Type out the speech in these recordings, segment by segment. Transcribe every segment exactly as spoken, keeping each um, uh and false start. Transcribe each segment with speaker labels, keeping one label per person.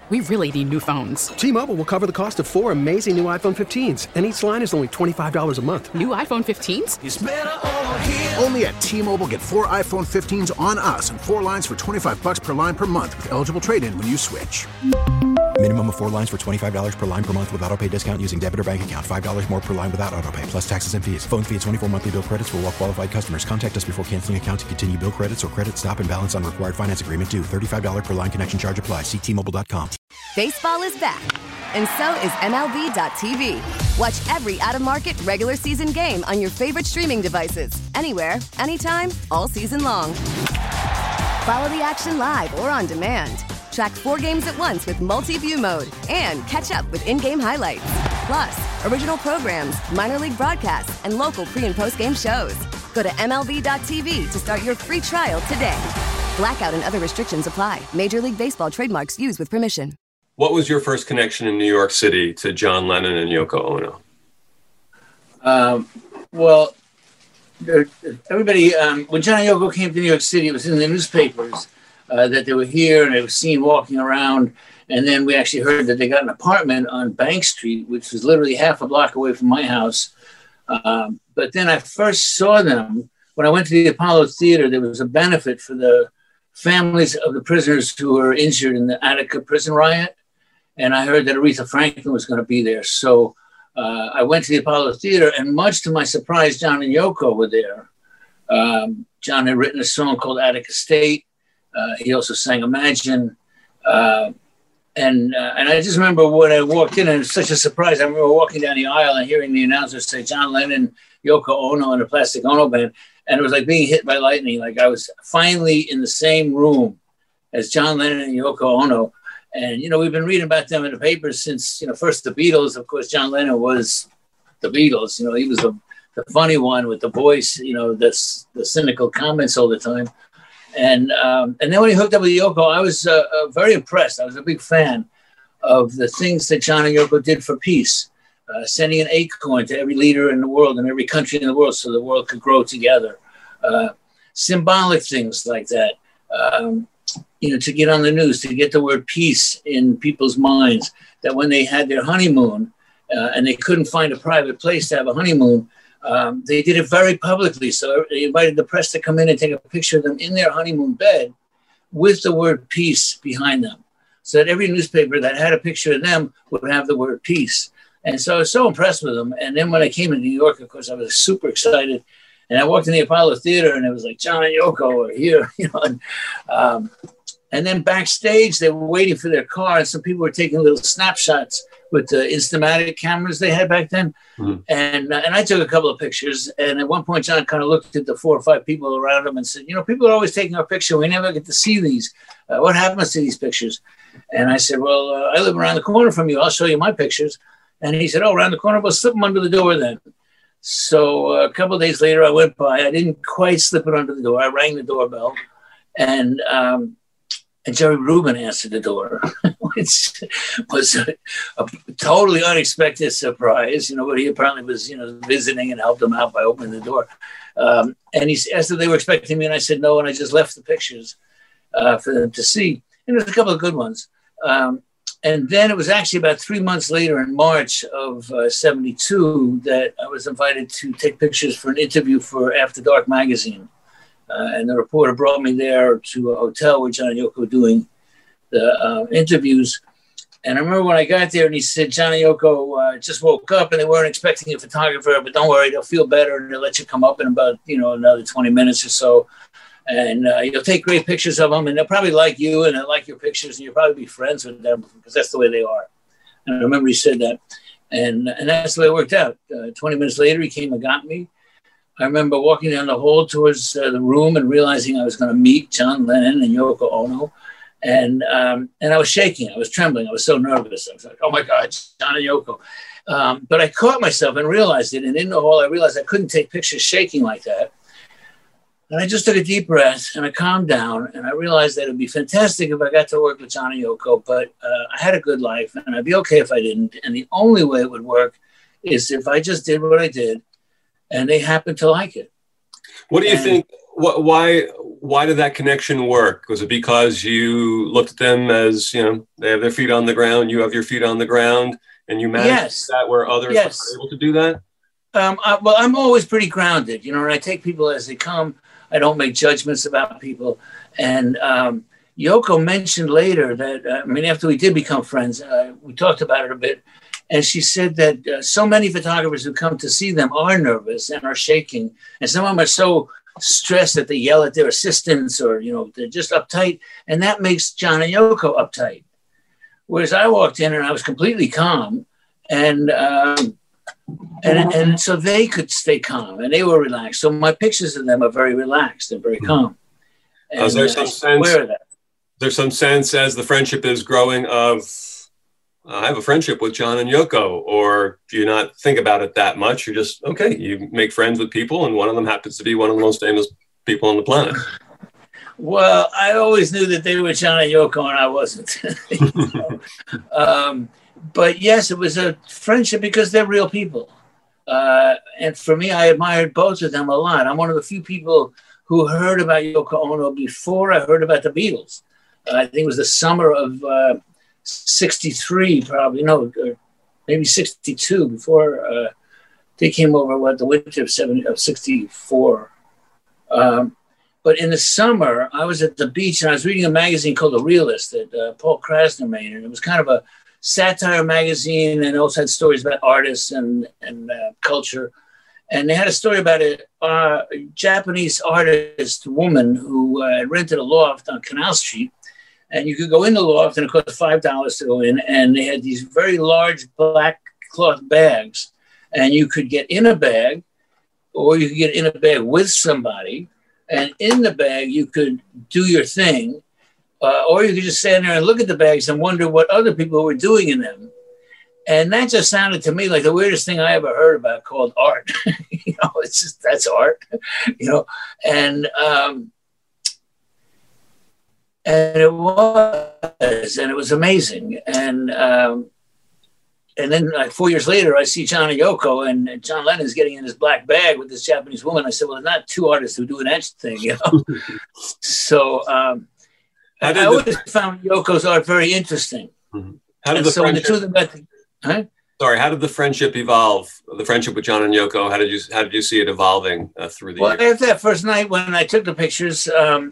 Speaker 1: We really need new phones.
Speaker 2: T-Mobile will cover the cost of four amazing new iPhone fifteens, and each line is only twenty-five dollars a month.
Speaker 1: New iPhone fifteens?
Speaker 3: It's better over here.
Speaker 4: Only at T-Mobile, get four iPhone fifteens on us and four lines for twenty-five dollars per line per month with eligible trade-in when you switch.
Speaker 5: Minimum of four lines for twenty-five dollars per line per month with autopay discount using debit or bank account. five dollars more per line without autopay, plus taxes and fees. Phone fee at twenty-four monthly bill credits for well-qualified customers. Contact us before canceling account to continue bill credits or credit stop and balance on required finance agreement due. thirty-five dollars per line connection charge applies. See T Mobile dot com.
Speaker 6: Baseball is back, and so is M L B dot T V. Watch every out-of-market regular season game on your favorite streaming devices. Anywhere, anytime, all season long. Follow the action live or on demand. Track four games at once with multi-view mode and catch up with in-game highlights. Plus, original programs, minor league broadcasts, and local pre- and post-game shows. Go to M L B dot T V to start your free trial today. Blackout and other restrictions apply. Major League Baseball trademarks used with permission.
Speaker 7: What was your first connection in New York City to John Lennon and Yoko Ono?
Speaker 8: Um, well, everybody, um, when John and Yoko came to New York City, it was in the newspapers uh, that they were here and they were seen walking around. And then we actually heard that they got an apartment on Bank Street, which was literally half a block away from my house. Um, but then I first saw them when I went to the Apollo Theater. There was a benefit for the families of the prisoners who were injured in the Attica prison riot. And I heard that Aretha Franklin was going to be there. So uh, I went to the Apollo Theater, and much to my surprise, John and Yoko were there. Um, John had written a song called Attica State. Uh, he also sang Imagine. Uh, and uh, and I just remember when I walked in, and it was such a surprise. I remember walking down the aisle and hearing the announcer say, John Lennon, Yoko Ono, and the Plastic Ono Band. And it was like being hit by lightning. Like I was finally in the same room as John Lennon and Yoko Ono. And, you know, we've been reading about them in the papers since, you know, first the Beatles. Of course, John Lennon was the Beatles. You know, he was the, the funny one with the voice, you know, that's the cynical comments all the time. And um, and then when he hooked up with Yoko, I was uh, uh, very impressed. I was a big fan of the things that John and Yoko did for peace, uh, sending an acorn to every leader in the world and every country in the world so the world could grow together. Uh, symbolic things like that. Um, you know, to get on the news, to get the word peace in people's minds, that when they had their honeymoon uh, and they couldn't find a private place to have a honeymoon, um, they did it very publicly. So they invited the press to come in and take a picture of them in their honeymoon bed with the word peace behind them. So that every newspaper that had a picture of them would have the word peace. And so I was so impressed with them. And then when I came to New York, of course, I was super excited. And I walked in the Apollo Theater and it was like, John and Yoko are here, you know. And, um, and then backstage, they were waiting for their car. And some people were taking little snapshots with the Instamatic cameras they had back then. Mm-hmm. And uh, and I took a couple of pictures. And at one point, John kind of looked at the four or five people around him and said, you know, people are always taking our picture. We never get to see these. Uh, what happens to these pictures? And I said, well, uh, I live around the corner from you. I'll show you my pictures. And he said, oh, around the corner? Well, slip them under the door then. So uh, a couple of days later, I went by. I didn't quite slip it under the door. I rang the doorbell, and um, and Jerry Rubin answered the door, which was a, a totally unexpected surprise. You know, but he apparently was, you know, visiting and helped them out by opening the door. Um, and he asked if they were expecting me, and I said no, and I just left the pictures uh, for them to see. And there's a couple of good ones. Um, And then it was actually about three months later in March of uh, seventy-two that I was invited to take pictures for an interview for After Dark magazine. Uh, and the reporter brought me there to a hotel where John and Yoko were doing the uh, interviews. And I remember when I got there and he said, John and Yoko uh, just woke up and they weren't expecting a photographer, but don't worry, they'll feel better and they'll let you come up in about, you know, another twenty minutes or so. And uh, you'll take great pictures of them, and they'll probably like you, and they'll like your pictures, and you'll probably be friends with them because that's the way they are. And I remember he said that, and and that's the way it worked out. Uh, twenty minutes later, he came and got me. I remember walking down the hall towards uh, the room and realizing I was going to meet John Lennon and Yoko Ono, and um, and I was shaking, I was trembling, I was so nervous. I was like, oh my God, John and Yoko. Um, but I caught myself and realized it, and in the hall, I realized I couldn't take pictures shaking like that. And I just took a deep breath and I calmed down and I realized that it would be fantastic if I got to work with John and Yoko, but uh, I had a good life and I'd be okay if I didn't. And the only way it would work is if I just did what I did and they happened to like it.
Speaker 7: What do you
Speaker 8: and,
Speaker 7: think, what, why, why did that connection work? Was it because you looked at them as, you know, they have their feet on the ground, you have your feet on the ground, and you managed
Speaker 8: Yes.
Speaker 7: that where others
Speaker 8: Yes.
Speaker 7: are able to do that?
Speaker 8: Um, I, well, I'm always pretty grounded, you know, and I take people as they come. I don't make judgments about people. And um, Yoko mentioned later that, uh, I mean, after we did become friends, uh, we talked about it a bit. And she said that uh, so many photographers who come to see them are nervous and are shaking. And some of them are so stressed that they yell at their assistants or, you know, they're just uptight. And that makes John and Yoko uptight. Whereas I walked in and I was completely calm. And, um, and, and so they could stay calm and they were relaxed. So my pictures of them are very relaxed and very calm. And,
Speaker 7: Is there some
Speaker 8: uh,
Speaker 7: sense,
Speaker 8: aware of that.
Speaker 7: there's some sense as the friendship is growing of, uh, I have a friendship with John and Yoko, or do you not think about it that much? You're just, okay, you make friends with people and one of them happens to be one of the most famous people on the planet.
Speaker 8: Well, I always knew that they were John and Yoko and I wasn't. You know? um, but yes, it was a friendship because they're real people. Uh, and for me, I admired both of them a lot. I'm one of the few people who heard about Yoko Ono before I heard about the Beatles. Uh, I think it was the summer of uh, sixty-three, probably, no, or maybe sixty-two, before uh, they came over, what, the winter of, seventy, of sixty-four. Um, but in the summer, I was at the beach and I was reading a magazine called The Realist that uh, Paul Krasner made. And it was kind of a satire magazine and also had stories about artists and, and uh, culture. And they had a story about a, uh, a Japanese artist woman who uh, rented a loft on Canal Street. And you could go in the loft and it cost five dollars to go in. And they had these very large black cloth bags. And you could get in a bag or you could get in a bag with somebody. And in the bag, you could do your thing. Uh, or you could just stand there and look at the bags and wonder what other people were doing in them. And that just sounded to me like the weirdest thing I ever heard about, called art. You know, it's just, that's art, you know. And um, and it was, and it was amazing. And um, and then like four years later, I see John and Yoko, and John Lennon's getting in his black bag with this Japanese woman. I said, well, not two artists who do that thing, you know. So um, I always the, found Yoko's art very interesting.
Speaker 7: Mm-hmm. How did
Speaker 8: and
Speaker 7: the
Speaker 8: so when the two of them got the, huh?
Speaker 7: Sorry, how did the friendship evolve? The friendship with John and Yoko, how did you how did you see it evolving uh, through the
Speaker 8: well,
Speaker 7: years?
Speaker 8: After that first night when I took the pictures, um,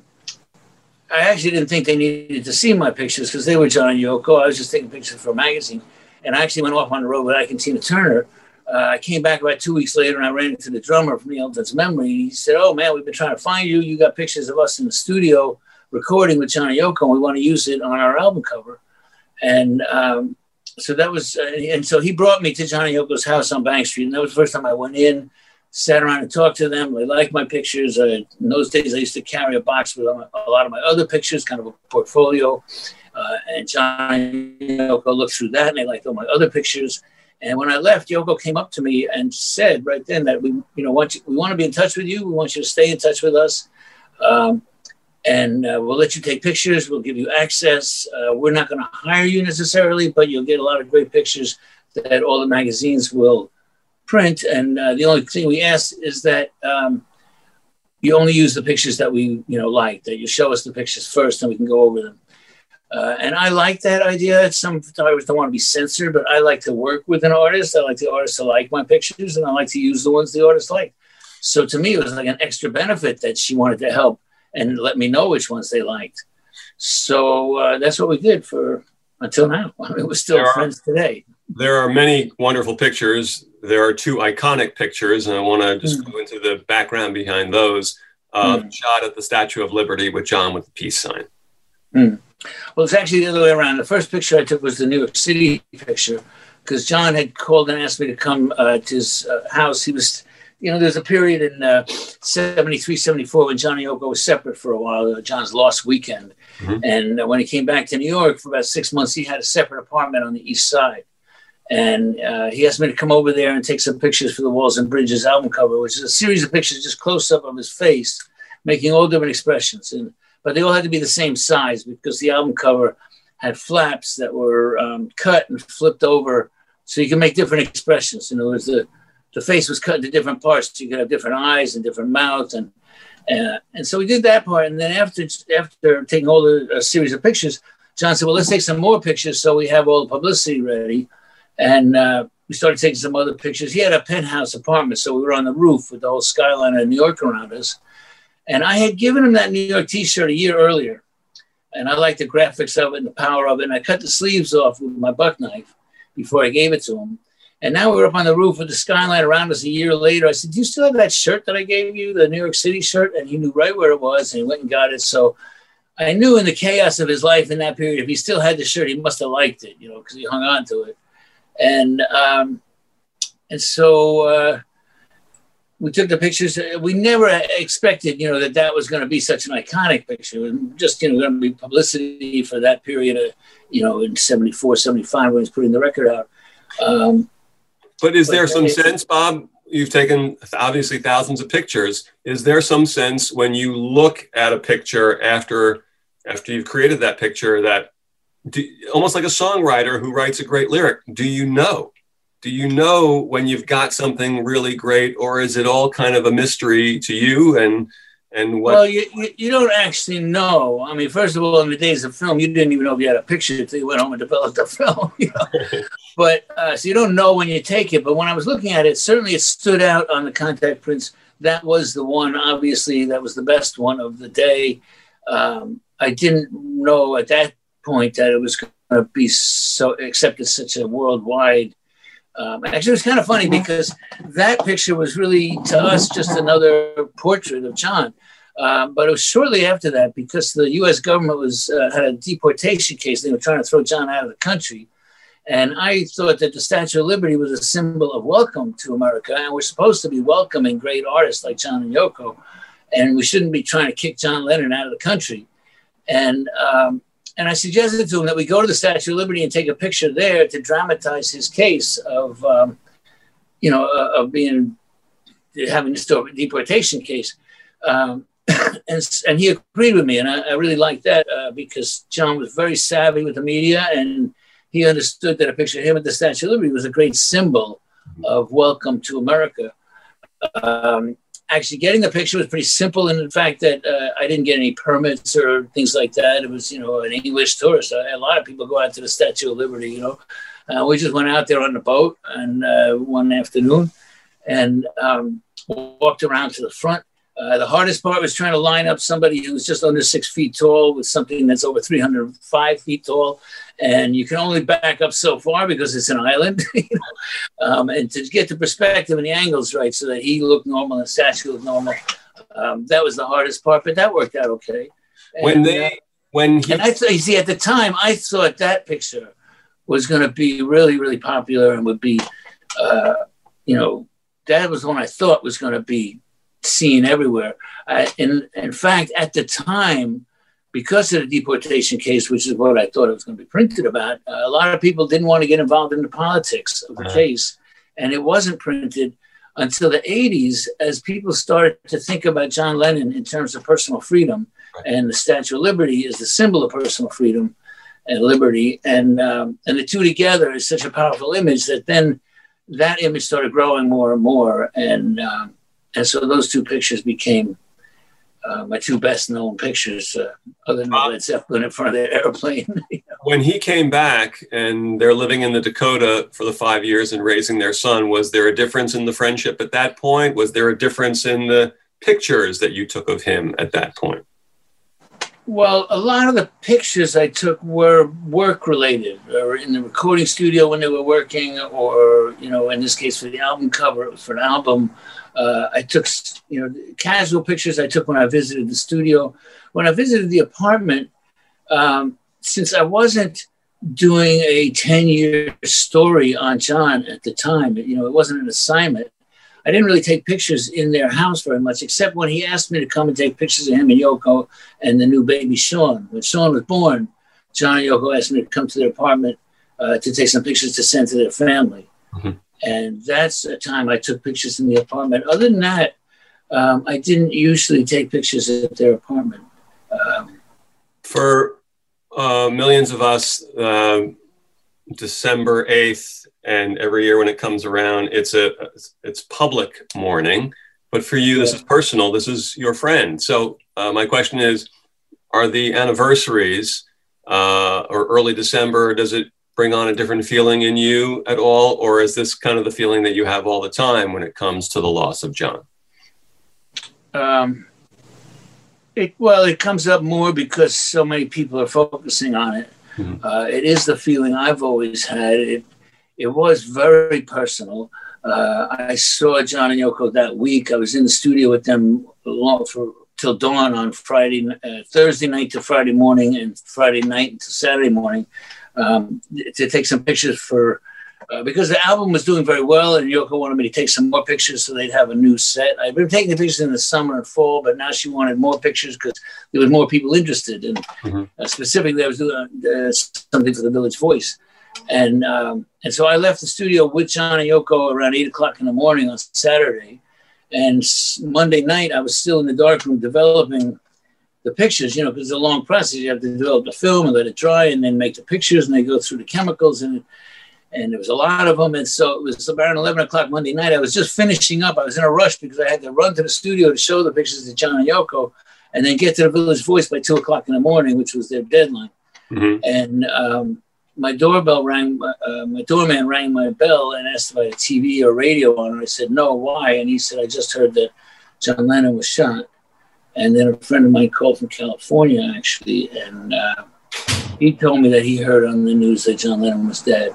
Speaker 8: I actually didn't think they needed to see my pictures because they were John and Yoko. I was just taking pictures for a magazine. And I actually went off on the road with Ike and Tina Turner. Uh, I came back about two weeks later and I ran into the drummer from the Elton's Memory. And he said, oh, man, we've been trying to find you. You got pictures of us in the studio recording with John and Yoko, and we want to use it on our album cover. And um, so that was, uh, and so he brought me to John and Yoko's house on Bank Street. And that was the first time I went in, sat around and talked to them. They liked my pictures. Uh, in those days, I used to carry a box with a lot of my other pictures, kind of a portfolio. Uh, and John and Yoko looked through that and they liked all my other pictures. And when I left, Yoko came up to me and said right then that we, you know, want you, we want to be in touch with you. We want you to stay in touch with us. Um, and uh, we'll let you take pictures. We'll give you access. Uh, we're not going to hire you necessarily, but you'll get a lot of great pictures that all the magazines will print. And uh, the only thing we ask is that um, you only use the pictures that we, you know, like, that you show us the pictures first and we can go over them. Uh, and I like that idea. Some photographers don't want to be censored, but I like to work with an artist. I like the artist to like my pictures, and I like to use the ones the artist liked. So to me, it was like an extra benefit that she wanted to help and let me know which ones they liked. So uh, that's what we did for until now. I mean, we're still there friends are, today.
Speaker 7: There are many wonderful pictures. There are two iconic pictures, and I want to just mm. go into the background behind those. Uh, mm. Shot at the Statue of Liberty with John with the peace sign.
Speaker 8: Mm. Well, it's actually the other way around. The first picture I took was the New York City picture because John had called and asked me to come uh, to his uh, house. He was, you know, there's a period in uh, seventy-three, seventy-four when John and Yoko was separate for a while, uh, John's lost weekend. Mm-hmm. And uh, when he came back to New York for about six months, he had a separate apartment on the East Side. And uh, he asked me to come over there and take some pictures for the Walls and Bridges album cover, which is a series of pictures just close up of his face, making all different expressions. And but they all had to be the same size because the album cover had flaps that were um, cut and flipped over so you can make different expressions. In other words, the, the face was cut into different parts. So you could have different eyes and different mouths. And, Uh, and so we did that part. And then after after taking all the a series of pictures, John said, well, let's take some more pictures so we have all the publicity ready. And uh, we started taking some other pictures. He had a penthouse apartment, so we were on the roof with the whole skyline of New York around us. And I had given him that New York T-shirt a year earlier. And I liked the graphics of it and the power of it. And I cut the sleeves off with my buck knife before I gave it to him. And now we were up on the roof with the skyline around us a year later. I said, do you still have that shirt that I gave you, the New York City shirt? And he knew right where it was, and he went and got it. So I knew in the chaos of his life in that period, if he still had the shirt, he must have liked it, you know, because he hung on to it. And um, and so uh, we took the pictures. We never expected, you know, that that was going to be such an iconic picture. It was just, you know, going to be publicity for that period of, you know, in seventy-four, seventy-five when he was putting the record out. Um,
Speaker 7: But is there
Speaker 8: But
Speaker 7: some
Speaker 8: it-
Speaker 7: sense, Bob? You've taken obviously thousands of pictures. Is there some sense when you look at a picture after after you've created that picture that do, almost like a songwriter who writes a great lyric, do you know? Do you know when you've got something really great, or is it all kind of a mystery to you? And and what?
Speaker 8: Well, you, you, you don't actually know. I mean, first of all, in the days of film, you didn't even know if you had a picture until you went home and developed the film. You know? But uh, so you don't know when you take it. But when I was looking at it, certainly it stood out on the contact prints. That was the one, obviously, that was the best one of the day. Um, I didn't know at that point that it was going to be so accepted such a worldwide. Um, actually, it was kind of funny because that picture was really, to us, just another portrait of John. Um, but it was shortly after that, because the U S government was uh, had a deportation case. They were trying to throw John out of the country. And I thought that the Statue of Liberty was a symbol of welcome to America. And we're supposed to be welcoming great artists like John and Yoko. And we shouldn't be trying to kick John Lennon out of the country. And um, and I suggested to him that we go to the Statue of Liberty and take a picture there to dramatize his case of, um, you know, uh, of being, having this deportation case. Um, and, and he agreed with me. And I, I really liked that uh, because John was very savvy with the media, and he understood that a picture of him at the Statue of Liberty was a great symbol of welcome to America. Um, actually, getting the picture was pretty simple in the fact that uh, I didn't get any permits or things like that. It was, you know, an English tourist. A lot of people go out to the Statue of Liberty, you know. Uh, we just went out there on the boat and uh, one afternoon and um, walked around to the front. Uh, the hardest part was trying to line up somebody who was just under six feet tall with something that's over three hundred five feet tall. And you can only back up so far because it's an island. You know? um, and to get the perspective and the angles right so that he looked normal and the statue looked normal, um, that was the hardest part, but that worked out okay. And,
Speaker 7: when they, uh, when he...
Speaker 8: And I th- you see, at the time, I thought that picture was going to be really, really popular and would be, uh, you know, that was the one I thought was going to be seen everywhere. Uh, in, in fact, at the time, because of the deportation case, which is what I thought it was going to be printed about, uh, a lot of people didn't want to get involved in the politics of the uh-huh. case. And it wasn't printed until the eighties as people started to think about John Lennon in terms of personal freedom. Right. And the Statue of Liberty is the symbol of personal freedom and liberty. And, um, and the two together is such a powerful image that then that image started growing more and more. And, um, and so those two pictures became Uh, my two best known pictures, uh, other than Led Zeppelin in front of their airplane. You know?
Speaker 7: When he came back and they're living in the Dakota for the five years and raising their son, was there a difference in the friendship at that point? Was there a difference in the pictures that you took of him at that point?
Speaker 8: Well, a lot of the pictures I took were work related, or in the recording studio when they were working, or, you know, in this case for the album cover, it was for an album. Uh, I took, you know, casual pictures I took when I visited the studio. When I visited the apartment, um, since I wasn't doing a ten-year story on John at the time, you know, it wasn't an assignment, I didn't really take pictures in their house very much, except when he asked me to come and take pictures of him and Yoko and the new baby Sean. When Sean was born, John and Yoko asked me to come to their apartment uh, to take some pictures to send to their family. Mm-hmm. And that's a time I took pictures in the apartment. Other than that, um, I didn't usually take pictures at their apartment. Um,
Speaker 7: For uh, millions of us, uh, December eighth, and every year when it comes around, it's a it's public mourning. But for you, this is personal. This is your friend. So uh, my question is, are the anniversaries uh, or early December, does it bring on a different feeling in you at all? Or is this kind of the feeling that you have all the time when it comes to the loss of John?
Speaker 8: Um, it, well, it comes up more because so many people are focusing on it. Mm-hmm. Uh, it is the feeling I've always had. It, it was very personal. Uh, I saw John and Yoko that week. I was in the studio with them long for till dawn on Friday, uh, Thursday night to Friday morning, and Friday night to Saturday morning um, to take some pictures for uh, because the album was doing very well, and Yoko wanted me to take some more pictures so they'd have a new set. I'd been taking the pictures in the summer and fall, but now she wanted more pictures because there was more people interested. And mm-hmm. uh, specifically, I was doing uh, something for the Village Voice. And um, and so I left the studio with John and Yoko around eight o'clock in the morning on Saturday. And Monday night, I was still in the darkroom developing the pictures, you know, because it's a long process. You have to develop the film and let it dry and then make the pictures, and they go through the chemicals. And and there was a lot of them. And so it was around eleven o'clock Monday night. I was just finishing up. I was in a rush because I had to run to the studio to show the pictures to John and Yoko and then get to the Village Voice by two o'clock in the morning, which was their deadline. Mm-hmm. And um my doorbell rang, uh, my doorman rang my bell and asked if I had T V or radio on. And I said, no, why? And he said, I just heard that John Lennon was shot. And then a friend of mine called from California, actually, and uh, he told me that he heard on the news that John Lennon was dead.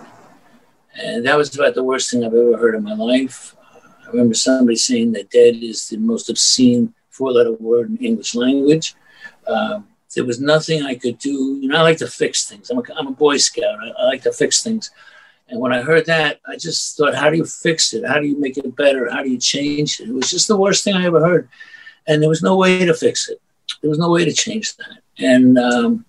Speaker 8: And that was about the worst thing I've ever heard in my life. Uh, I remember somebody saying that dead is the most obscene four-letter word in English language. Um, There was nothing I could do. You know, I like to fix things. I'm a, I'm a Boy Scout. I, I like to fix things. And when I heard that, I just thought, how do you fix it? How do you make it better? How do you change it? It was just the worst thing I ever heard. And there was no way to fix it. There was no way to change that. And um,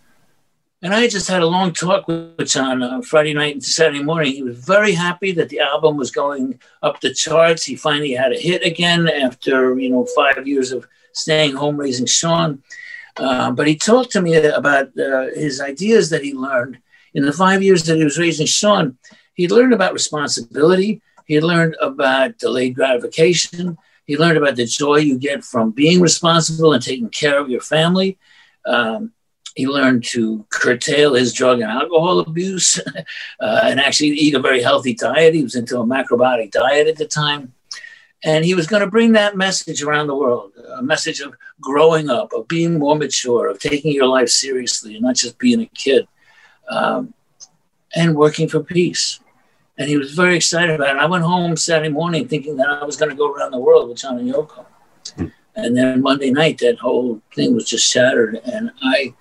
Speaker 8: and I just had a long talk with John on Friday night and Saturday morning. He was very happy that the album was going up the charts. He finally had a hit again after, you know, five years of staying home raising Sean. Uh, but he talked to me about uh, his ideas that he learned in the five years that he was raising Sean. He learned about responsibility. He learned about delayed gratification. He learned about the joy you get from being responsible and taking care of your family. Um, he learned to curtail his drug and alcohol abuse uh, and actually eat a very healthy diet. He was into a macrobiotic diet at the time. And he was going to bring that message around the world, a message of growing up, of being more mature, of taking your life seriously and not just being a kid, um, and working for peace. And he was very excited about it. I went home Saturday morning thinking that I was going to go around the world with John and Yoko. Mm. And then Monday night, that whole thing was just shattered. And I,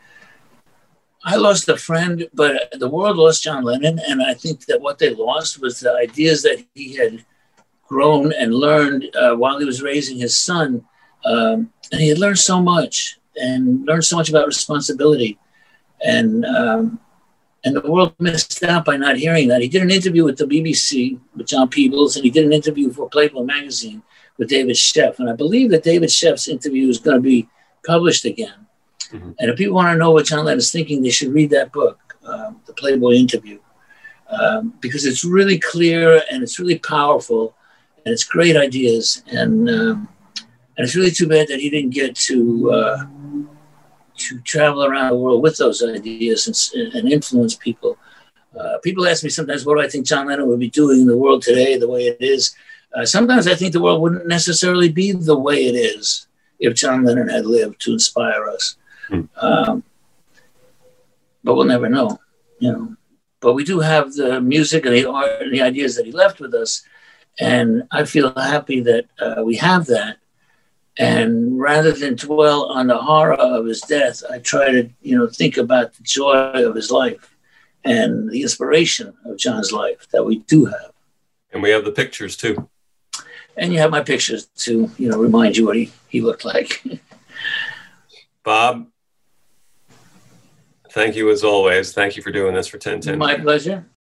Speaker 8: I lost a friend, but the world lost John Lennon. And I think that what they lost was the ideas that he had grown and learned uh, while he was raising his son. Um, and he had learned so much and learned so much about responsibility. And um, and the world missed out by not hearing that. He did an interview with the B B C with John Peebles, and he did an interview for Playboy magazine with David Sheff. And I believe that David Sheff's interview is going to be published again. Mm-hmm. And if people want to know what John Lennon is thinking, they should read that book, um, the Playboy interview, um, because it's really clear and it's really powerful. And it's great ideas, and um, and it's really too bad that he didn't get to uh, to travel around the world with those ideas and, and influence people. Uh, people ask me sometimes, what do I think John Lennon would be doing in the world today, the way it is? Uh, sometimes I think the world wouldn't necessarily be the way it is if John Lennon had lived to inspire us. Mm. Um, but we'll never know, you know. But we do have the music and the art and the ideas that he left with us. And I feel happy that uh, we have that. And rather than dwell on the horror of his death, I try to, you know, think about the joy of his life and the inspiration of John's life that we do have.
Speaker 7: And we have the pictures too.
Speaker 8: And you have my pictures to, you know, remind you what he, he looked like.
Speaker 7: Bob, thank you as always. Thank you for doing this for ten ten.
Speaker 8: My pleasure.